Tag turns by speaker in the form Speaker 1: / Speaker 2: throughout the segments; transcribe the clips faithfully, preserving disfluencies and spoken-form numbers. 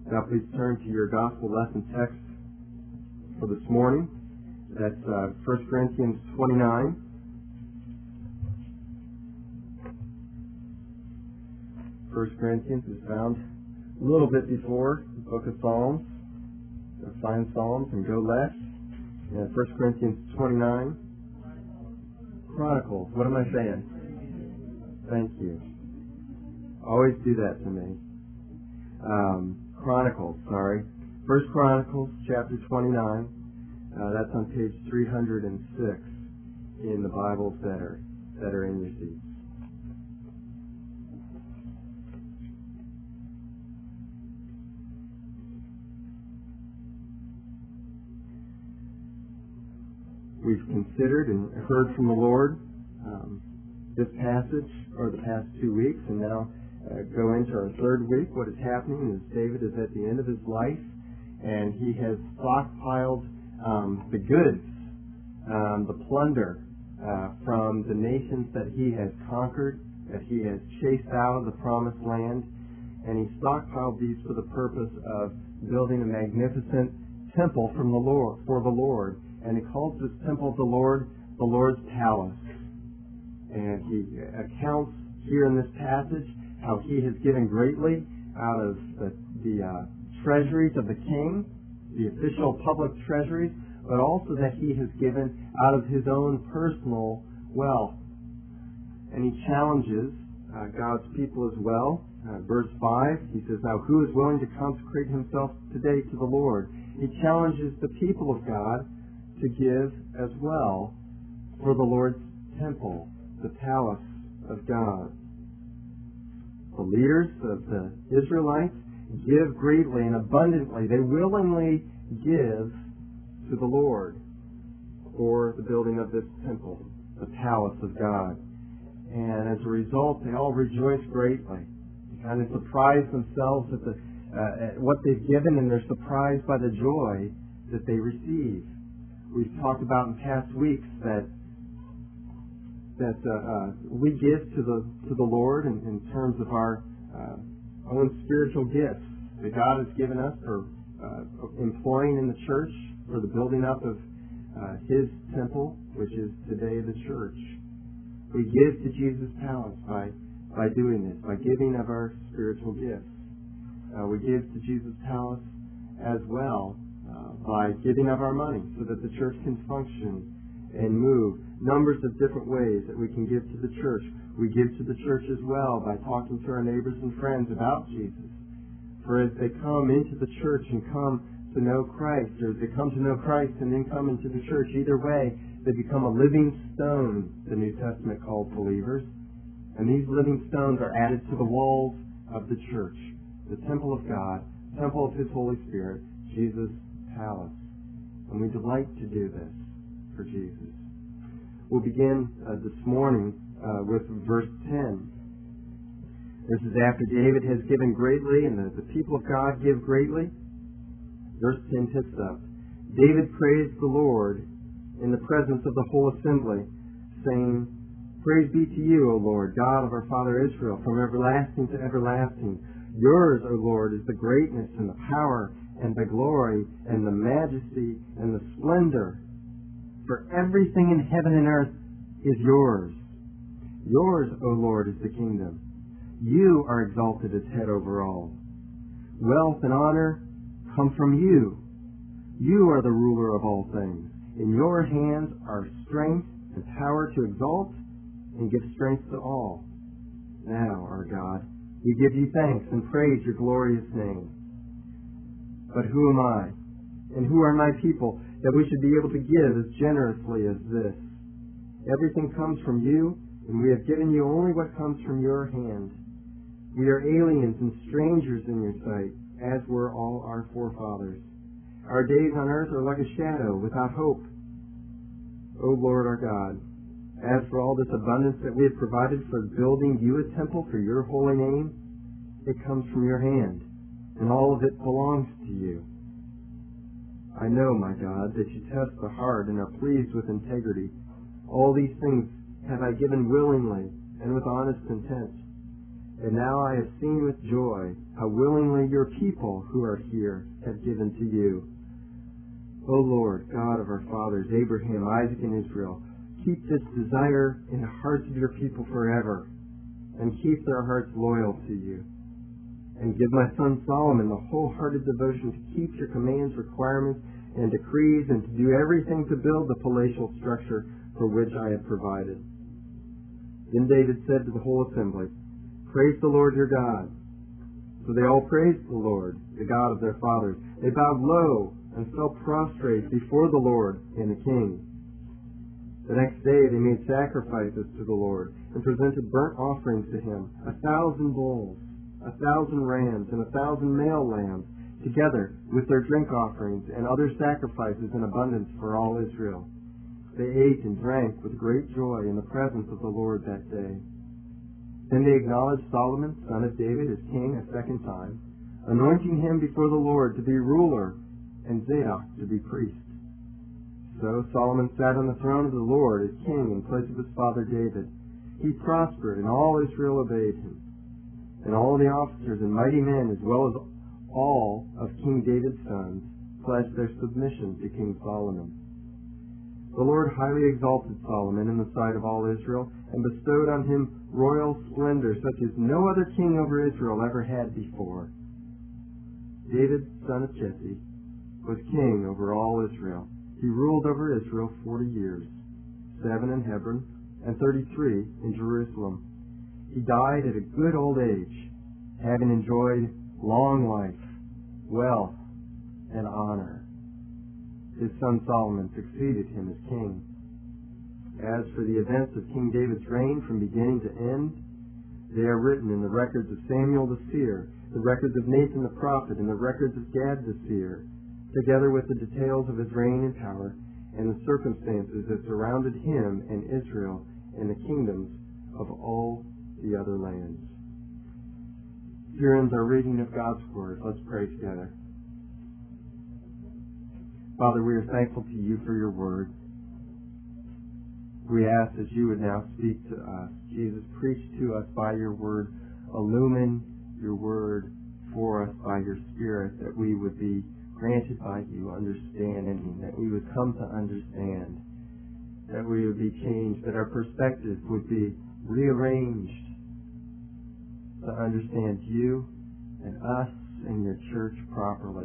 Speaker 1: Now please turn to your gospel lesson text for this morning. That's uh, First Corinthians twenty-nine. First Corinthians is found a little bit before the book of Psalms. So find Psalms and go left. And First Corinthians twenty-nine. Chronicles. What am I saying? Thank you. Always do that to me. Um, Chronicles, sorry. First Chronicles, chapter twenty-nine. Uh, that's on page three hundred six in the Bibles that are, that are in your seats. We've considered and heard from the Lord um, this passage over the past two weeks, and now uh, go into our third week. What is happening is David is at the end of his life, and he has stockpiled um, the goods, um, the plunder uh, from the nations that he has conquered, that he has chased out of the promised land, and he stockpiled these for the purpose of building a magnificent temple from the Lord for the Lord. And he calls this temple of the Lord the Lord's palace. And he accounts here in this passage how he has given greatly out of the, the uh, treasuries of the king, the official public treasuries, but also that he has given out of his own personal wealth. And he challenges uh, God's people as well. Uh, verse five, he says, "Now who is willing to consecrate himself today to the Lord?" He challenges the people of God to give as well for the Lord's temple, the palace of God. The leaders of the Israelites give greatly and abundantly. They willingly give to the Lord for the building of this temple, the palace of God. And as a result, they all rejoice greatly. They kind of surprise themselves at, the, uh, at what they've given, and they're surprised by the joy that they receive. We've talked about in past weeks that that uh, uh, we give to the to the Lord in, in terms of our uh, own spiritual gifts that God has given us for uh, employing in the church for the building up of uh, His temple, which is today the church. We give to Jesus' palace by by doing this, by giving of our spiritual gifts. Uh, we give to Jesus' palace as well Uh, by giving of our money so that the church can function and move. Numbers of different ways that we can give to the church. We give to the church as well by talking to our neighbors and friends about Jesus. For as they come into the church and come to know Christ, or as they come to know Christ and then come into the church, either way, they become a living stone, the New Testament calls believers. And these living stones are added to the walls of the church, the temple of God, temple of His Holy Spirit, Jesus' palace. And we delight to do this for Jesus. We'll begin uh, this morning uh, with verse ten. This is after David has given greatly and the, the people of God give greatly. Verse ten picks up. David praised the Lord in the presence of the whole assembly, saying, "Praise be to you, O Lord, God of our father Israel, from everlasting to everlasting. Yours, O Lord, is the greatness and the power and the glory and the majesty and the splendor. For everything in heaven and earth is yours. Yours, O Lord, is the kingdom. You are exalted as head over all. Wealth and honor come from you. You are the ruler of all things. In your hands are strength and power to exalt and give strength to all. Now, our God, we give you thanks and praise your glorious name. But who am I, and who are my people, that we should be able to give as generously as this? Everything comes from you, and we have given you only what comes from your hand. We are aliens and strangers in your sight, as were all our forefathers. Our days on earth are like a shadow, without hope. O Lord our God, as for all this abundance that we have provided for building you a temple for your holy name, it comes from your hand, and all of it belongs to you. I know, my God, that you test the heart and are pleased with integrity. All these things have I given willingly and with honest intent. And now I have seen with joy how willingly your people who are here have given to you. O Lord, God of our fathers, Abraham, Isaac, and Israel, keep this desire in the hearts of your people forever, and keep their hearts loyal to you. And give my son Solomon the wholehearted devotion to keep your commands, requirements, and decrees, and to do everything to build the palatial structure for which I have provided. Then David said to the whole assembly, Praise the Lord your God. So they all praised the Lord, the God of their fathers. They bowed low and fell prostrate before the Lord and the king. The next day they made sacrifices to the Lord and presented burnt offerings to him, a thousand bulls, a thousand rams, and a thousand male lambs, together with their drink offerings and other sacrifices in abundance for all Israel. They ate and drank with great joy in the presence of the Lord that day. Then they acknowledged Solomon, son of David, as king a second time, anointing him before the Lord to be ruler and Zadok to be priest. So Solomon sat on the throne of the Lord as king in place of his father David. He prospered, and all Israel obeyed him. And all the officers and mighty men, as well as all of King David's sons, pledged their submission to King Solomon. The Lord highly exalted Solomon in the sight of all Israel, and bestowed on him royal splendor such as no other king over Israel ever had before. David, son of Jesse, was king over all Israel. He ruled over Israel forty years, seven in Hebron, and thirty-three in Jerusalem. He died at a good old age, having enjoyed long life, wealth, and honor. His son Solomon succeeded him as king. As for the events of King David's reign from beginning to end, they are written in the records of Samuel the seer, the records of Nathan the prophet, and the records of Gad the seer, together with the details of his reign and power, and the circumstances that surrounded him and Israel and the kingdoms of all the other lands. Here ends our reading of God's Word. Let's pray together. Father, we are thankful to you for your Word. We ask that you would now speak to us. Jesus, preach to us by your Word. Illumine your Word for us by your Spirit, that we would be granted by you understanding, that we would come to understand, that we would be changed, that our perspective would be rearranged to understand you and us and your church properly.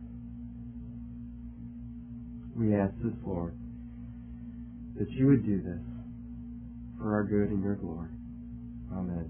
Speaker 1: We ask this, Lord, that you would do this for our good and your glory. Amen.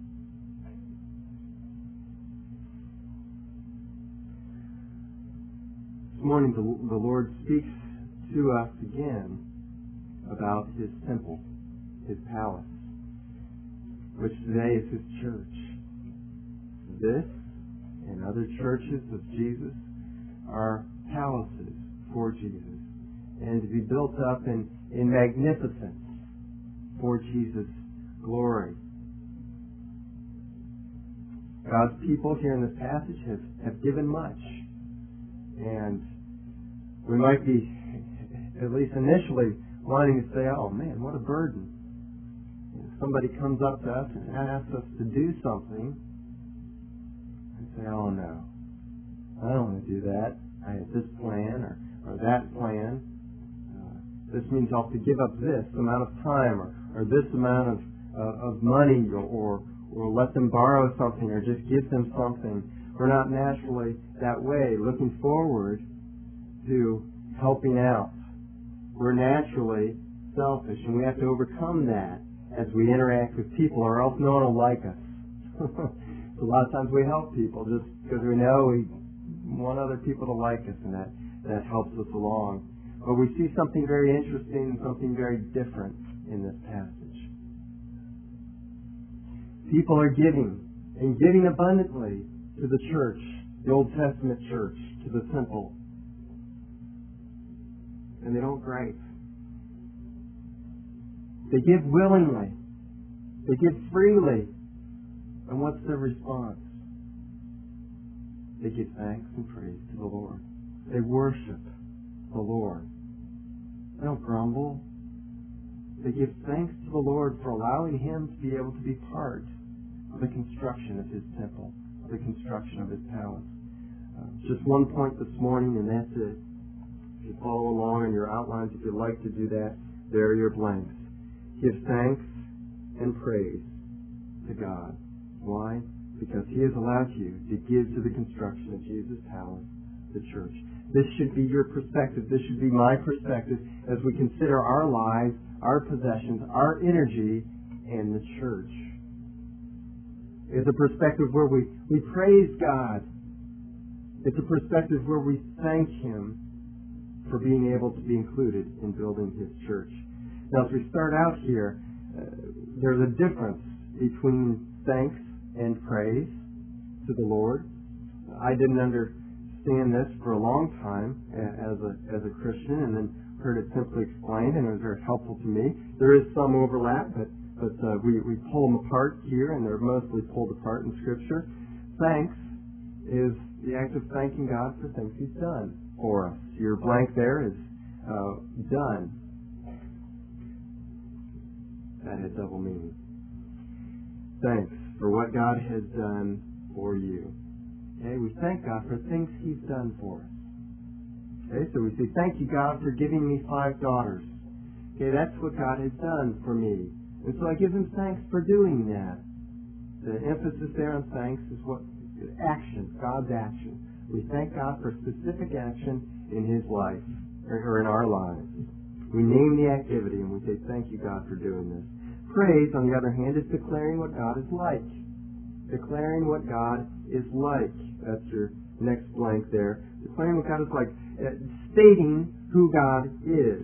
Speaker 1: This morning the, the Lord speaks to us again about his temple, his palace, which today is his church. This and other churches of Jesus are palaces for Jesus, and to be built up in, in magnificence for Jesus' glory. God's people here in this passage have, have given much, and we might be, at least initially, wanting to say, oh man, what a burden. If somebody comes up to us and asks us to do something, and say, oh no, I don't want to do that. I have this plan or, or that plan. Uh, this means I'll have to give up this amount of time or, or this amount of, uh, of money or, or, or let them borrow something or just give them something. We're not naturally that way, looking forward to helping out. We're naturally selfish, and we have to overcome that as we interact with people, or else no one will like us. A lot of times we help people just because we know we want other people to like us, and that, that helps us along. But we see something very interesting and something very different in this passage. People are giving, and giving abundantly to the church, the Old Testament church, to the temple. And they don't gripe. They give willingly. They give freely. And what's their response? They give thanks and praise to the Lord. They worship the Lord. They don't grumble. They give thanks to the Lord for allowing Him to be able to be part of the construction of His temple, of the construction of His palace. Uh, just one point this morning, and that's it. If you follow along in your outlines, if you'd like to do that, there are your blanks. Give thanks and praise to God. Why? Because He has allowed you to give to the construction of Jesus' palace, the church. This should be your perspective. This should be my perspective as we consider our lives, our possessions, our energy, and the church. It's a perspective where we, we praise God. It's a perspective where we thank Him for being able to be included in building His church. Now, as we start out here, uh, there's a difference between thanks and praise to the Lord. I didn't understand this for a long time as a as a Christian, and then heard it simply explained, and it was very helpful to me. There is some overlap, but but uh, we we pull them apart here, and they're mostly pulled apart in Scripture. Thanks is the act of thanking God for things He's done for us. Your blank there is uh, done. That had double meaning. Thanks for what God has done for you. Okay, we thank God for things He's done for us. Okay, so we say, thank you, God, for giving me five daughters. Okay, that's what God has done for me. And so I give Him thanks for doing that. The emphasis there on thanks is what action, God's action. We thank God for specific action in His life, or in our lives. We name the activity and we say, thank you, God, for doing this. Praise, on the other hand, is declaring what God is like. Declaring what God is like. That's your next blank there. Declaring what God is like. Uh, stating who God is.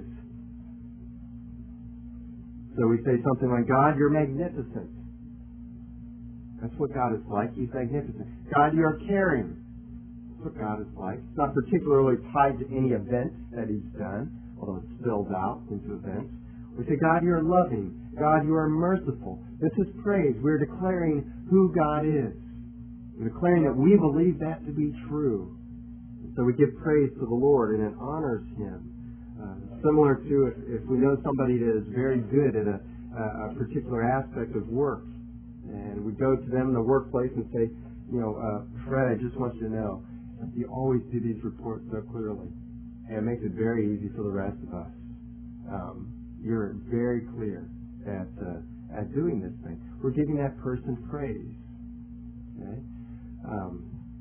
Speaker 1: So we say something like, God, you're magnificent. That's what God is like. He's magnificent. God, you're caring. That's what God is like. It's not particularly tied to any event that He's done, although it spills out into events. We say, God, you're loving. God, you are merciful. This is praise. We're declaring who God is. We're declaring that we believe that to be true. And so we give praise to the Lord, and it honors Him. Uh, similar to if, if we know somebody that is very good at a, a particular aspect of work, and we go to them in the workplace and say, you know, uh, Fred, I just want you to know, you always do these reports so clearly. And it makes it very easy for the rest of us. Um, you're very clear at uh, at doing this thing. We're giving that person praise. Okay? Um,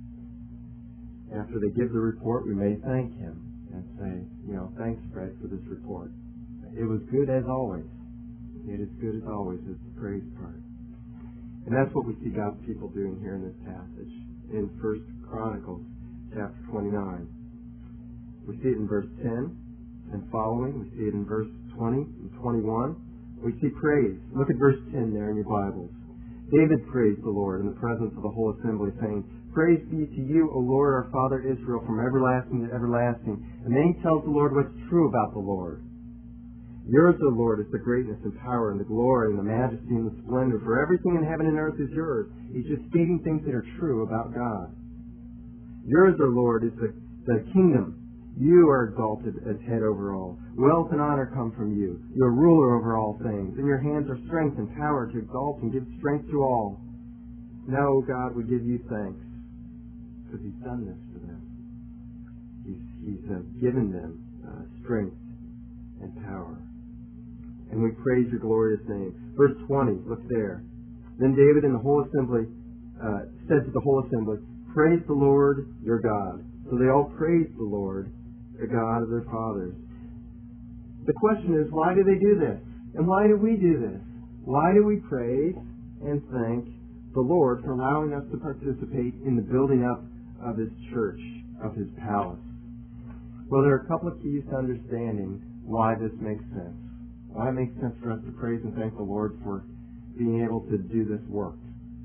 Speaker 1: after they give the report, we may thank him and say, you know, thanks, Fred, for this report. It was good as always. It is good as always is the praise part. And that's what we see God's people doing here in this passage in First Chronicles chapter twenty-nine. We see it in verse ten and following. We see it in verse twenty and twenty-one. We see praise. Look at verse ten there in your Bibles. David praised the Lord in the presence of the whole assembly, saying, Praise be to you, O Lord, our Father Israel, from everlasting to everlasting. And then he tells the Lord what's true about the Lord. Yours, O Lord, is the greatness and power and the glory and the majesty and the splendor, for everything in heaven and earth is yours. He's just stating things that are true about God. Yours, O Lord, is the, the kingdom. You are exalted as head over all. Wealth and honor come from you. You are ruler over all things. In your hands are strength and power to exalt and give strength to all. Now, O God, we give you thanks, because He's done this for them. He's, he's uh, given them uh, strength and power. And we praise your glorious name. Verse twenty, look there. Then David and the whole assembly uh, said to the whole assembly, Praise the Lord your God. So they all praised the Lord, the God of their fathers. The question is, why do they do this? And why do we do this? Why do we praise and thank the Lord for allowing us to participate in the building up of His church, of His palace? Well, there are a couple of keys to understanding why this makes sense. Why it makes sense for us to praise and thank the Lord for being able to do this work.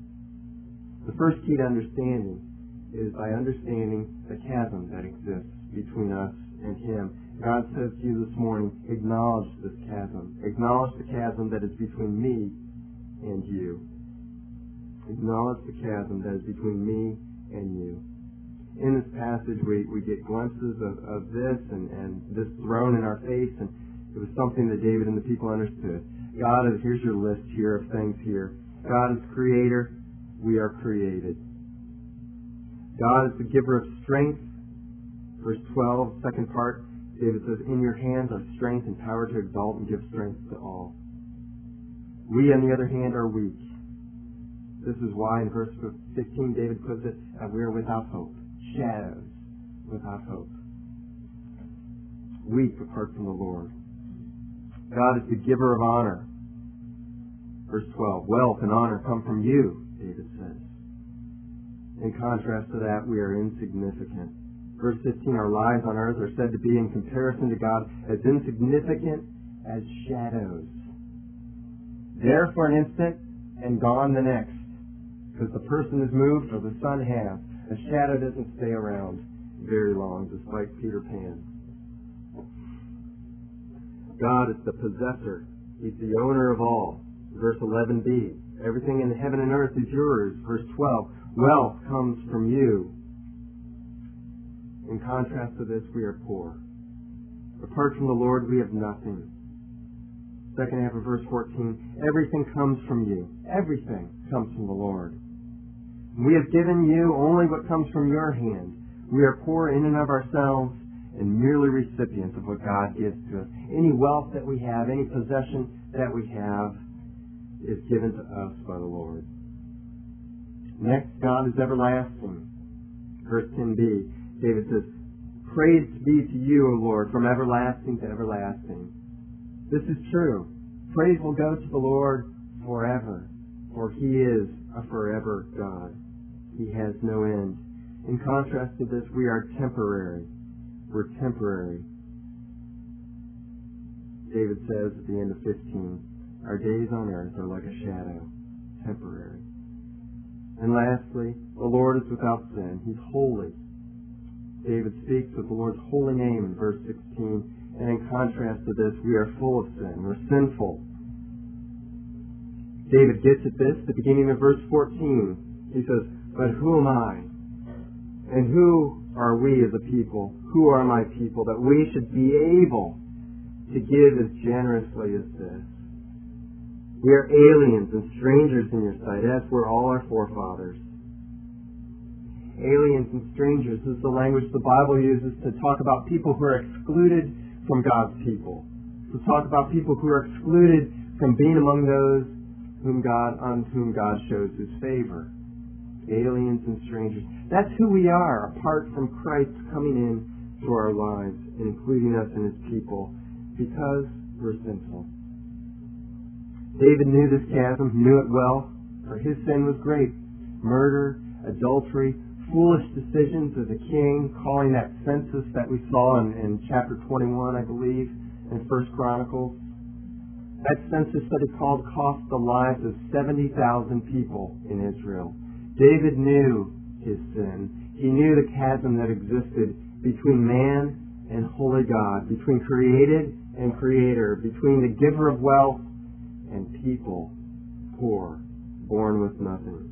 Speaker 1: The first key to understanding is by understanding the chasm that exists between us and Him. God says to you this morning, acknowledge this chasm. Acknowledge the chasm that is between me and you. Acknowledge the chasm that is between me and you. In this passage, we, we get glimpses of, of this and, and this thrown in our face, and it was something that David and the people understood. God is, here's your list here of things here. God is creator. we are created. God is the giver of strength. Verse twelve, second part, David says, in your hands are strength and power to exalt and give strength to all. We, on the other hand, are weak. This is why in verse fifteen David puts it, that we are without hope. Shadows, without hope. Weak apart from the Lord. God is the giver of honor. Verse twelve, wealth and honor come from you, David says. In contrast to that, we are insignificant. Verse fifteen, our lives on earth are said to be, in comparison to God, as insignificant as shadows. There for an instant and gone the next. Because the person is moved or the sun has. A shadow doesn't stay around very long, just like Peter Pan. God is the possessor. He's the owner of all. Verse eleven b, everything in heaven and earth is yours. Verse twelve, wealth comes from you. In contrast to this, we are poor. Apart from the Lord, we have nothing. Second half of verse fourteen, everything comes from you. Everything comes from the Lord. We have given you only what comes from your hand. We are poor in and of ourselves and merely recipients of what God gives to us. Any wealth that we have, any possession that we have, is given to us by the Lord. Next, God is everlasting. Verse ten b, David says, praise be to you, O Lord, from everlasting to everlasting. This is true. Praise will go to the Lord forever, for He is a forever God. He has no end. In contrast to this, we are temporary. We're temporary. David says at the end of fifteen, our days on earth are like a shadow, temporary. And lastly, the Lord is without sin. He's holy. David speaks of the Lord's holy name in verse sixteen, and in contrast to this, we are full of sin. We're sinful. David gets at this at the beginning of verse fourteen. He says, but who am I? And who are we as a people? Who are my people that we should be able to give as generously as this? We are aliens and strangers in your sight, as were all our forefathers. Aliens and strangers is the language the Bible uses to talk about people who are excluded from God's people. To talk about people who are excluded from being among those whom God, on whom God shows His favor. Aliens and strangers. That's who we are, apart from Christ coming in to our lives and including us in His people, because we're sinful. David knew this chasm, knew it well, for his sin was great. Murder, adultery, foolish decisions as a king, calling that census that we saw in, in chapter twenty-one, I believe, in First Chronicles. That census that he called cost the lives of seventy thousand people in Israel. David knew his sin. He knew the chasm that existed between man and holy God, between created and creator, between the giver of wealth and people, poor, born with nothing.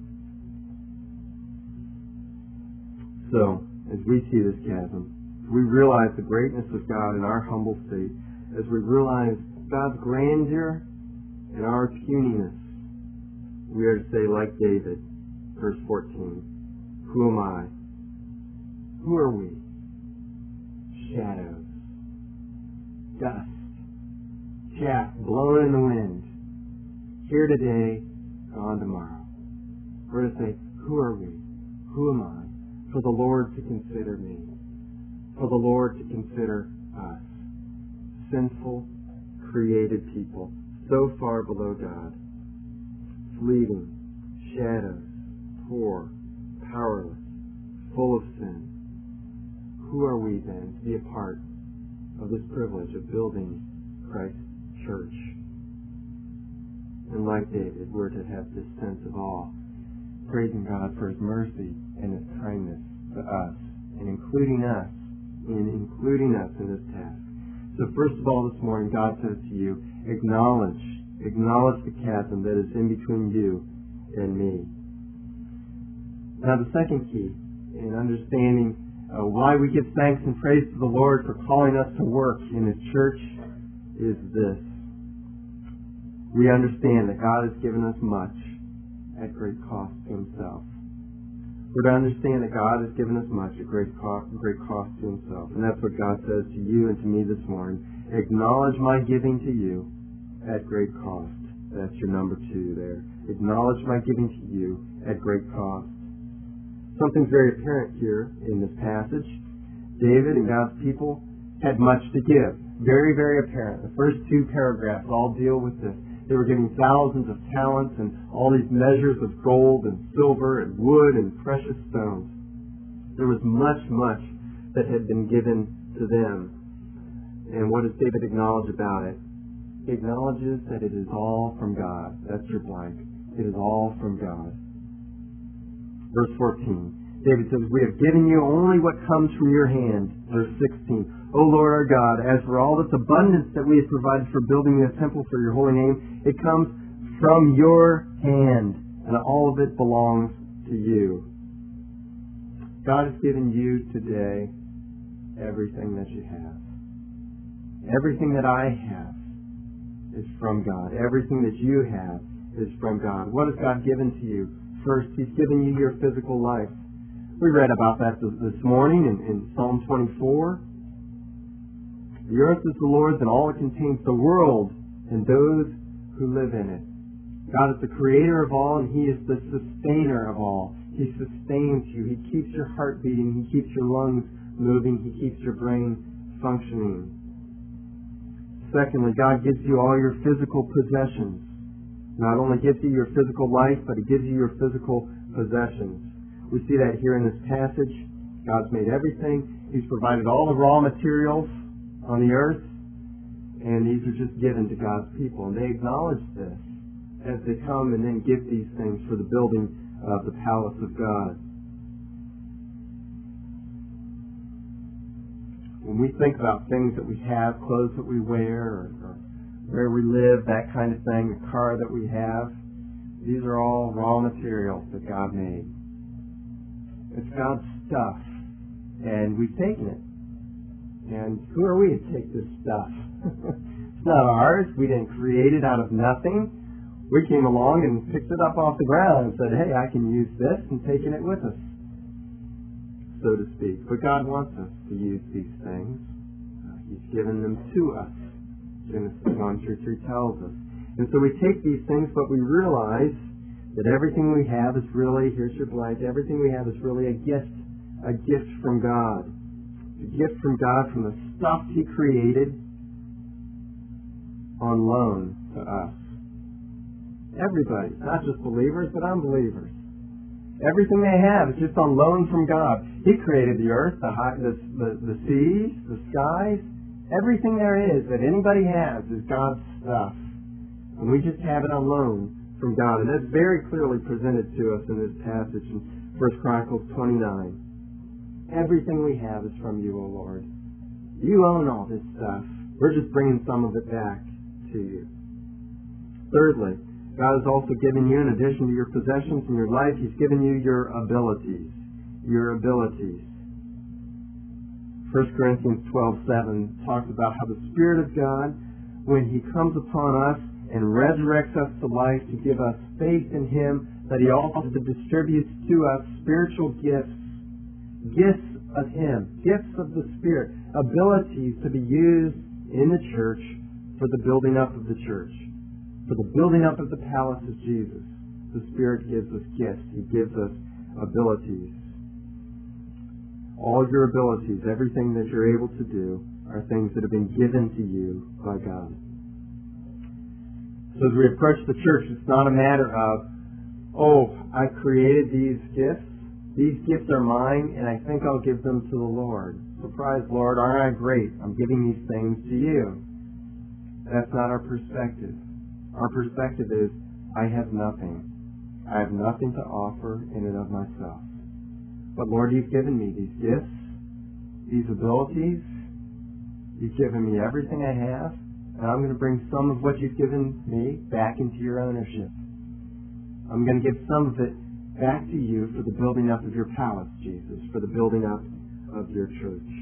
Speaker 1: So, as we see this chasm, we realize the greatness of God in our humble state, as we realize God's grandeur and our puniness, we are to say, like David, verse fourteen, who am I? Who are we? Shadows. Dust. Chaff blown in the wind. Here today, gone tomorrow. We're to say, who are we? Who am I? For the Lord to consider me. For the Lord to consider us. Sinful, created people, so far below God. Fleeting, shadows, poor, powerless, full of sin. Who are we then to be a part of this privilege of building Christ's church? And like David, we're to have this sense of awe, praising God for His mercy and His kindness to us, and including us, in including us in this task. So first of all this morning, God says to you, acknowledge, acknowledge the chasm that is in between you and me. Now the second key in understanding uh, why we give thanks and praise to the Lord for calling us to work in His church is this. We understand that God has given us much, at great cost to himself. We're to understand that God has given us much at great cost, great cost to himself. And that's what God says to you and to me this morning. Acknowledge my giving to you at great cost. That's your number two there. Acknowledge my giving to you at great cost. Something's very apparent here in this passage. David and God's people had much to give. Very, very apparent. The first two paragraphs all deal with this. They were giving thousands of talents and all these measures of gold and silver and wood and precious stones. There was much, much that had been given to them. And what does David acknowledge about it? He acknowledges that it is all from God. That's your blank. It is all from God. Verse fourteen. David says, we have given you only what comes from your hand. Verse sixteen. O Lord our God, as for all this abundance that we have provided for building the temple for your holy name, it comes from your hand, and all of it belongs to you. God has given you today everything that you have. Everything that I have is from God. Everything that you have is from God. What has God given to you? First, He's given you your physical life. We read about that this morning in, in Psalm twenty-four. The earth is the Lord's and all it contains, the world and those who live in it. God is the creator of all and He is the sustainer of all. He sustains you. He keeps your heart beating. He keeps your lungs moving. He keeps your brain functioning. Secondly, God gives you all your physical possessions. Not only gives you your physical life, but He gives you your physical possessions. We see that here in this passage. God's made everything. He's provided all the raw materials on the earth, and these are just given to God's people. And they acknowledge this as they come and then give these things for the building of the palace of God. When we think about things that we have, clothes that we wear, or, or where we live, that kind of thing, the car that we have, these are all raw materials that God made. It's God's stuff, and we've taken it. And who are we to take this stuff? It's not ours. We didn't create it out of nothing. We came along and picked it up off the ground and said, hey, I can use this, and taken it with us, so to speak. But God wants us to use these things. Uh, he's given them to us. Genesis one through three tells us. And so we take these things, but we realize that everything we have is really, here's your blank, everything we have is really a gift, a gift from God. A gift from God from the stuff He created on loan to us. Everybody, not just believers, but unbelievers. Everything they have is just on loan from God. He created the earth, the, high, the, the, the seas, the skies. Everything there is that anybody has is God's stuff. And we just have it on loan from God. And that's very clearly presented to us in this passage in First Chronicles twenty-nine. Everything we have is from you, O Lord. You own all this stuff. We're just bringing some of it back to you. Thirdly, God has also given you, in addition to your possessions in your life, He's given you your abilities. Your abilities. First Corinthians twelve seven talks about how the Spirit of God, when He comes upon us and resurrects us to life to give us faith in Him, that He also distributes to us spiritual gifts. Gifts of Him, gifts of the Spirit, abilities to be used in the church for the building up of the church, for the building up of the palace of Jesus. The Spirit gives us gifts. He gives us abilities. All your abilities, everything that you're able to do, are things that have been given to you by God. So as we approach the church, it's not a matter of, oh, I created these gifts. These gifts are mine, and I think I'll give them to the Lord. Surprise, Lord, aren't I great? I'm giving these things to you. That's not our perspective. Our perspective is, I have nothing. I have nothing to offer in and of myself. But Lord, You've given me these gifts, these abilities. You've given me everything I have, and I'm going to bring some of what You've given me back into Your ownership. I'm going to give some of it back to You for the building up of Your palace, Jesus, for the building up of Your church.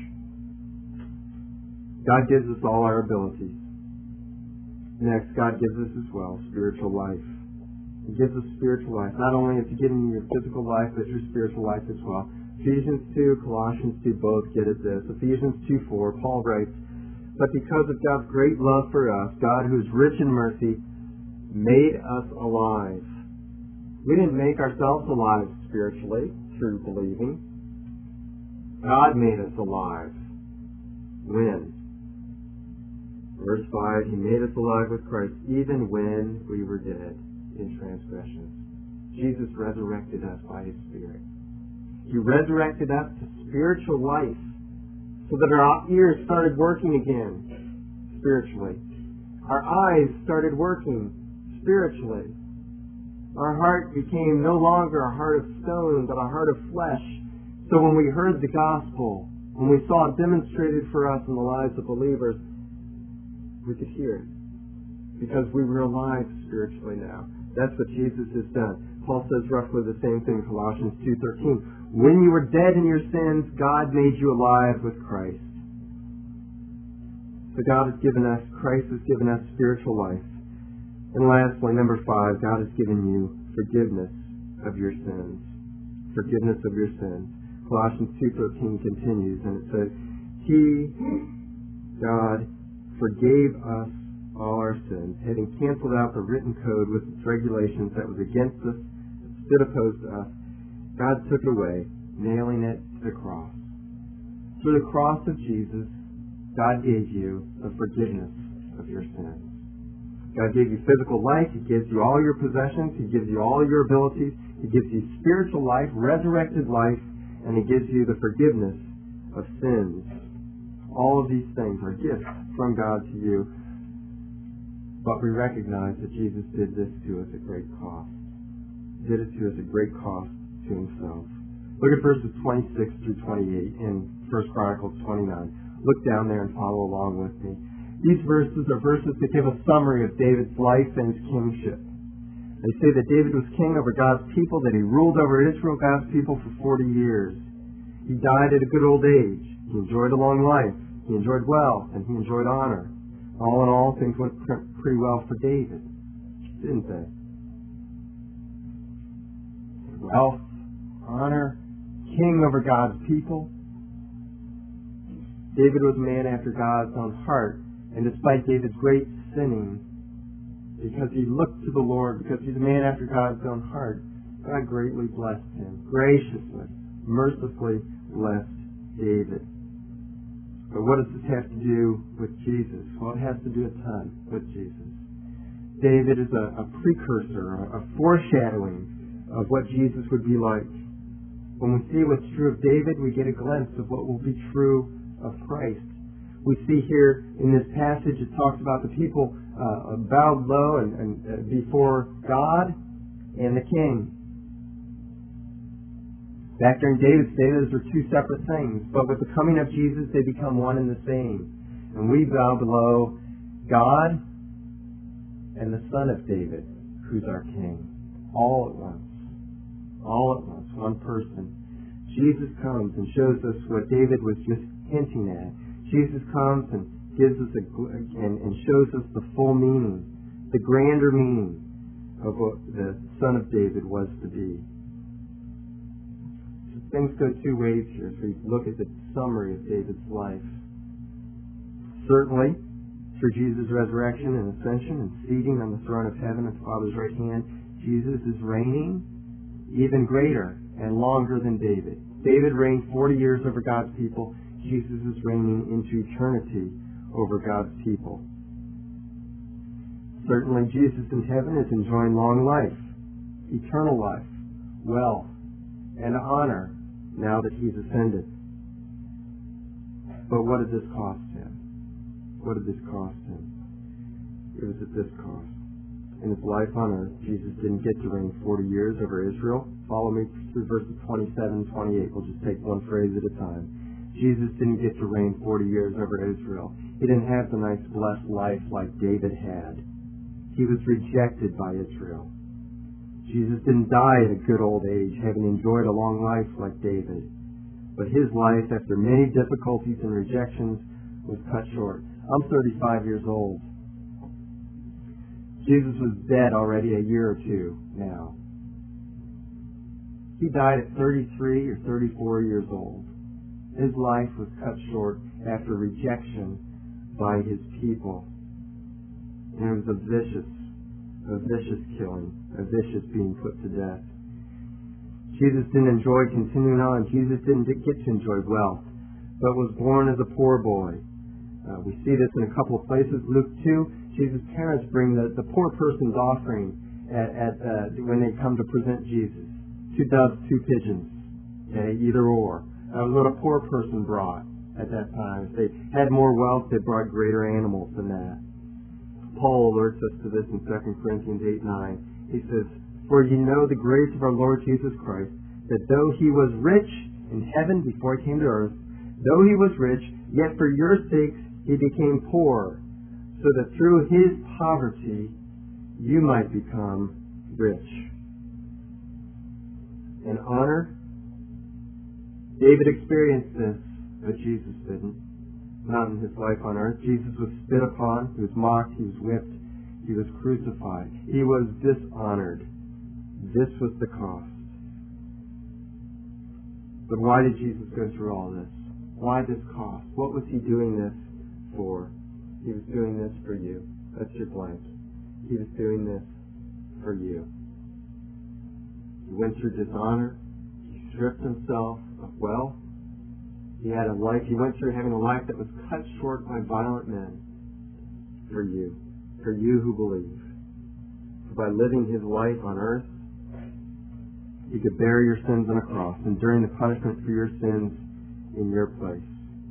Speaker 1: God gives us all our abilities. Next, God gives us as well spiritual life. He gives us spiritual life. Not only is He giving you your physical life, but your spiritual life as well. Ephesians two, Colossians two both get at this. Ephesians two four, Paul writes, "But because of God's great love for us, God, who is rich in mercy, made us alive." We didn't make ourselves alive spiritually through believing. God made us alive. When? Verse five, He made us alive with Christ even when we were dead in transgressions. Jesus resurrected us by His Spirit. He resurrected us to spiritual life so that our ears started working again spiritually. Our eyes started working spiritually. Our heart became no longer a heart of stone, but a heart of flesh. So when we heard the gospel, when we saw it demonstrated for us in the lives of believers, we could hear it because we were alive spiritually now. That's what Jesus has done. Paul says roughly the same thing in Colossians two thirteen. When you were dead in your sins, God made you alive with Christ. So God has given us, Christ has given us spiritual life. And lastly, number five, God has given you forgiveness of your sins. Forgiveness of your sins. Colossians two thirteen continues, and it says, He, God, forgave us all our sins, having canceled out the written code with its regulations that was against us, that stood opposed to us. God took it away, nailing it to the cross. Through the cross of Jesus, God gave you the forgiveness of your sins. God gave you physical life. He gives you all your possessions. He gives you all your abilities. He gives you spiritual life, resurrected life, and He gives you the forgiveness of sins. All of these things are gifts from God to you. But we recognize that Jesus did this to us at great cost. He did it to us at great cost to Himself. Look at verses twenty-six through twenty-eight in First Chronicles twenty-nine. Look down there and follow along with me. These verses are verses that give a summary of David's life and his kingship. They say that David was king over God's people, that he ruled over Israel, God's people, for forty years. He died at a good old age. He enjoyed a long life. He enjoyed wealth, and he enjoyed honor. All in all, things went pr- pretty well for David, didn't they? Wealth, honor, king over God's people. David was a man after God's own heart. And despite David's great sinning, because he looked to the Lord, because he's a man after God's own heart, God greatly blessed him, graciously, mercifully blessed David. But what does this have to do with Jesus? Well, it has to do a ton with Jesus. David is a, a precursor, a, a foreshadowing of what Jesus would be like. When we see what's true of David, we get a glimpse of what will be true of Christ. We see here in this passage, it talks about the people uh, bowed low and, and uh, before God and the king. Back during David's day, those were two separate things. But with the coming of Jesus, they become one and the same. And we bow below God and the Son of David, who's our King. All at once. All at once. One person. Jesus comes and shows us what David was just hinting at. Jesus comes and gives us a, and, and shows us the full meaning, the grander meaning of what the Son of David was to be. So things go two ways here as we look at the summary of David's life. Certainly, through Jesus' resurrection and ascension and seating on the throne of heaven at the Father's right hand, Jesus is reigning even greater and longer than David. David reigned forty years over God's people. Jesus is reigning into eternity over God's people. Certainly, Jesus in heaven is enjoying long life, eternal life, wealth, and honor now that He's ascended. But what did this cost Him? What did this cost Him? It was at this cost. In His life on earth, Jesus didn't get to reign forty years over Israel. Follow me through verses twenty-seven and twenty-eight. We'll just take one phrase at a time. Jesus didn't get to reign forty years over Israel. He didn't have the nice blessed life like David had. He was rejected by Israel. Jesus didn't die at a good old age, having enjoyed a long life like David. But His life, after many difficulties and rejections, was cut short. I'm thirty-five years old. Jesus was dead already a year or two now. He died at thirty-three or thirty-four years old. His life was cut short after rejection by his people. And it was a vicious, a vicious killing, a vicious being put to death. Jesus didn't enjoy continuing on. Jesus didn't get to enjoy wealth, but was born as a poor boy. Uh, we see this in a couple of places. Luke two, Jesus' parents bring the, the poor person's offering at, at uh, when they come to present Jesus. Two doves, two pigeons, okay, either or. That was what a poor person brought at that time. If they had more wealth, they brought greater animals than that. Paul alerts us to this in Second Corinthians eight nine. He says, "For you know the grace of our Lord Jesus Christ, that though he was rich in heaven before he came to earth, though he was rich, yet for your sakes he became poor, so that through his poverty you might become rich." In honor, David experienced this, but Jesus didn't. Not in his life on earth. Jesus was spit upon, he was mocked, he was whipped, he was crucified. He was dishonored. This was the cost. But why did Jesus go through all this? Why this cost? What was he doing this for? He was doing this for you. That's your blank. He was doing this for you. He went through dishonor. He stripped himself of wealth. He had a life, he went through having a life that was cut short by violent men for you, for you who believe. By living his life on earth, he could bear your sins on a cross, enduring the punishment for your sins in your place.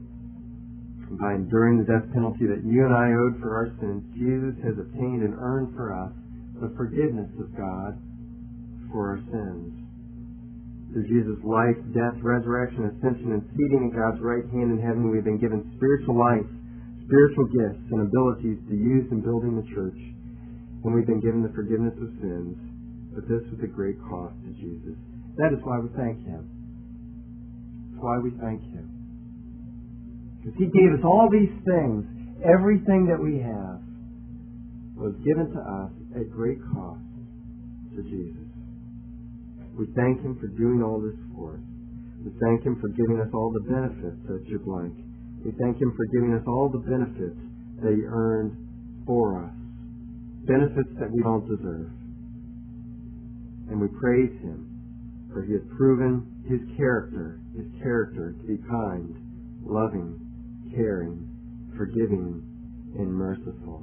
Speaker 1: And by enduring the death penalty that you and I owed for our sins, Jesus has obtained and earned for us the forgiveness of God for our sins. Through Jesus' life, death, resurrection, ascension, and seating at God's right hand in heaven, we've been given spiritual life, spiritual gifts, and abilities to use in building the church. And we've been given the forgiveness of sins. But this was a great cost to Jesus. That is why we thank him. That's why we thank him. Because he gave us all these things. Everything that we have was given to us at great cost to Jesus. We thank him for doing all this for us. We thank him for giving us all the benefits. That's your blank. We thank him for giving us all the benefits that he earned for us. Benefits that we don't deserve. And we praise him for he has proven his character, his character to be kind, loving, caring, forgiving, and merciful.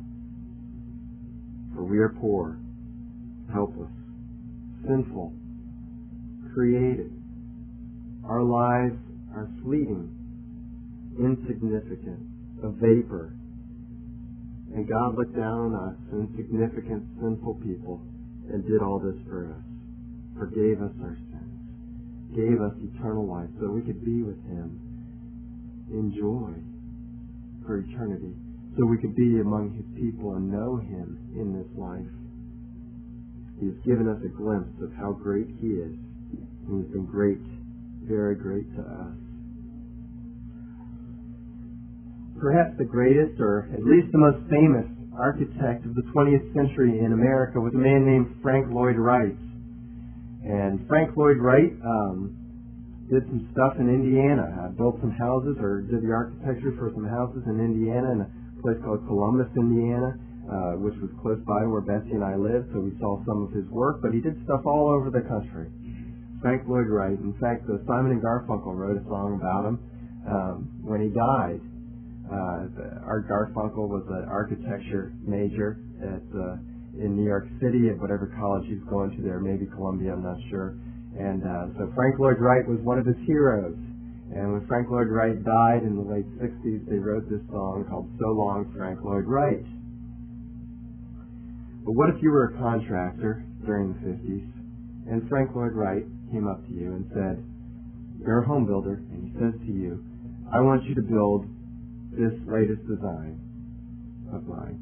Speaker 1: For we are poor, helpless, sinful, created. Our lives are fleeting, insignificant, a vapor. And God looked down on us, insignificant, sinful people, and did all this for us. Forgave us our sins. Gave us eternal life so we could be with him in joy for eternity. So we could be among his people and know him in this life. He has given us a glimpse of how great he is. And he's been great, very great to us. Perhaps the greatest, or at least the most famous, architect of the twentieth century in America was a man named Frank Lloyd Wright. And Frank Lloyd Wright um, did some stuff in Indiana, uh, built some houses, or did the architecture for some houses in Indiana, in a place called Columbus, Indiana, uh, which was close by where Betsy and I live, so we saw some of his work. But he did stuff all over the country. Frank Lloyd Wright. In fact, uh, Simon and Garfunkel wrote a song about him um, when he died. Uh, Art Garfunkel was an architecture major at uh, in New York City at whatever college he's going to there, maybe Columbia, I'm not sure. And uh, so Frank Lloyd Wright was one of his heroes. And when Frank Lloyd Wright died in the late sixties, they wrote this song called So Long, Frank Lloyd Wright. But what if you were a contractor during the fifties, and Frank Lloyd Wright came up to you and said, you're a home builder, and he says to you, I want you to build this latest design of mine.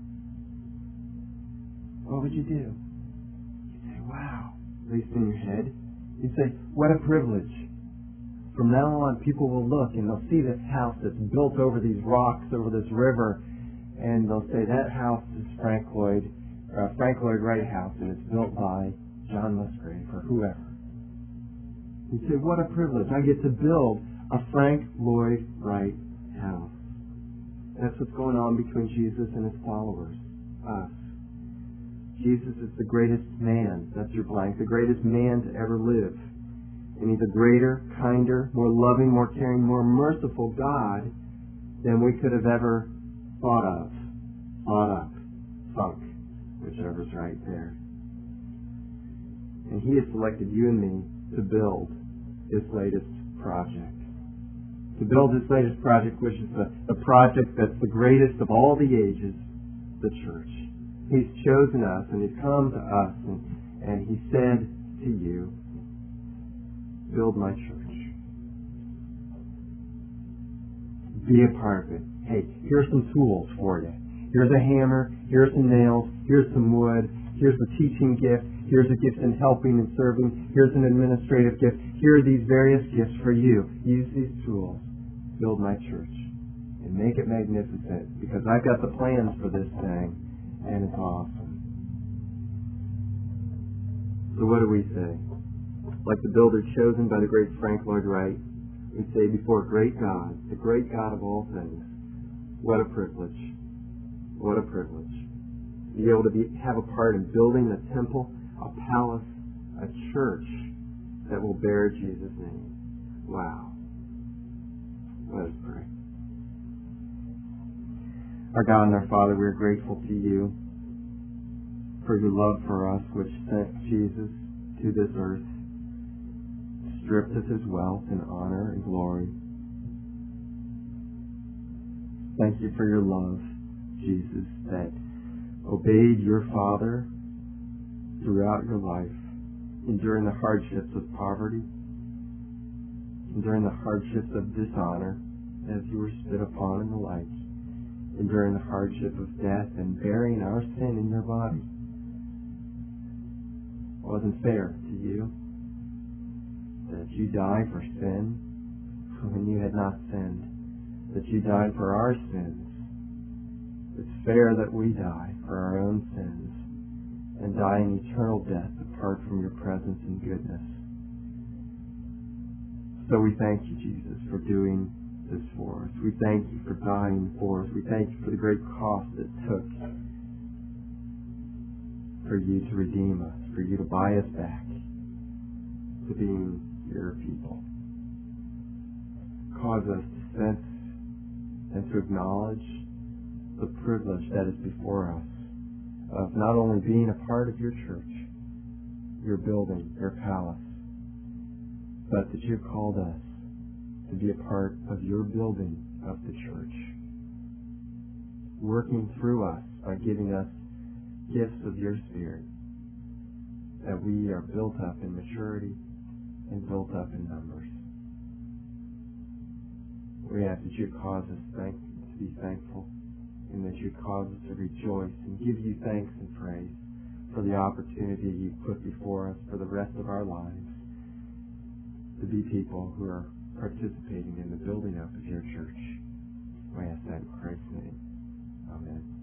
Speaker 1: What would you do? You'd say, wow, at least in your head. You'd say, what a privilege. From now on, people will look and they'll see this house that's built over these rocks, over this river, and they'll say, that house is Frank Lloyd uh, Frank Lloyd Wright House, and it's built by John Musgrave or whoever. You say, what a privilege. I get to build a Frank Lloyd Wright house. That's what's going on between Jesus and his followers, us. Jesus is the greatest man, that's your blank, the greatest man to ever live. And he's a greater, kinder, more loving, more caring, more merciful God than we could have ever thought of, thought up, thunk, whichever's right there. And he has selected you and me to build this latest project. To build this latest project, which is the, the project that's the greatest of all the ages, the church. He's chosen us, and he's come to us, and, and he said to you, build my church. Be a part of it. Hey, here's some tools for you. Here's a hammer, here's some nails, here's some wood, here's a teaching gift, here's a gift in helping and serving, here's an administrative gift. Here are these various gifts for you. Use these tools. Build my church. And make it magnificent, because I've got the plans for this thing, and it's awesome. So what do we say? Like the builder chosen by the great Frank Lloyd Wright, we say before a great God, the great God of all things, what a privilege. What a privilege. To be able to be, have a part in building a temple, a palace, a church that will bear Jesus' name. Wow. Let us pray. Our God and our Father, we are grateful to you for your love for us, which sent Jesus to this earth, stripped us his wealth and honor and glory. Thank you for your love, Jesus, that obeyed your Father throughout your life, enduring the hardships of poverty, enduring the hardships of dishonor as you were spit upon in the light, enduring the hardship of death and bearing our sin in your body. It wasn't fair to you that you died for sin when you had not sinned, that you died for our sins. It's fair that we die for our own sins and die an eternal death apart from your presence and goodness. So we thank you, Jesus, for doing this for us. We thank you for dying for us. We thank you for the great cost it took for you to redeem us, for you to buy us back to being your people. Cause us to sense and to acknowledge the privilege that is before us of not only being a part of your church, your building, your palace, but that you've called us to be a part of your building of the church, working through us by giving us gifts of your Spirit, that we are built up in maturity and built up in numbers. We ask that you cause us thank, to be thankful, and that you cause us to rejoice and give you thanks and praise for the opportunity you put before us for the rest of our lives to be people who are participating in the building up of your church. We ask that in Christ's name. Amen.